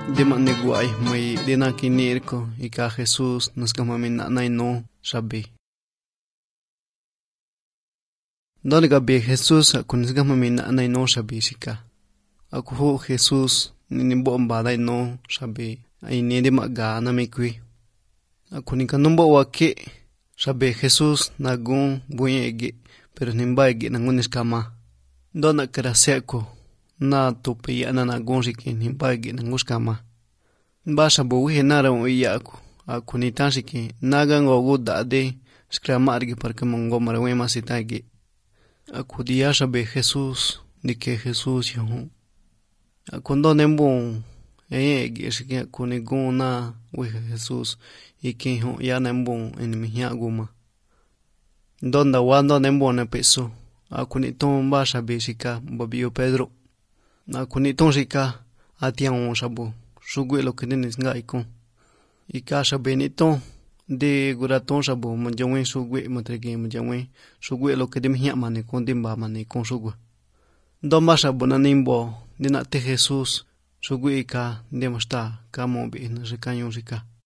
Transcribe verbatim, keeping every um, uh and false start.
Dima neguay may dinakinirko ika Jesus naskamamina naino shabi. Doni gabi Jesus akun naskamamina naino shabi shika. Aku Jesus ninimbo mbada ino shabi ay nidima ga namikwi. Aku nikanumbo wake shabi Jesus nagun bunyegi pero nimbaigi nangunishkama. Dona karaseko na tupi yana nagun shiki nimbaigi nangushkama. Basha buwi nara uiyaku aku nitanshiki nagan ogu dade shkramargi porque mongo marawema sitagi. Aku diyasha be Jesus dike Jesus yahu. Aku ndo nembu egi shiki aku nigun na wiha Jesus iki hu ya nembu enimihya guma. Donda wando nembu ne peso. Aku niton basha be shika babio Pedro. Aku niton shika atian shabu. Shugwe lo que nenes ngaiko. Ika shabe niton de guraton shabu manjangwe shugwe matrege manjangwe shugwe lo que demihya mane kon dimba mane kon shugwe. Domba shabu na nimbo dinate Jesus shugwe ika demasta kamo be na shikayon shika.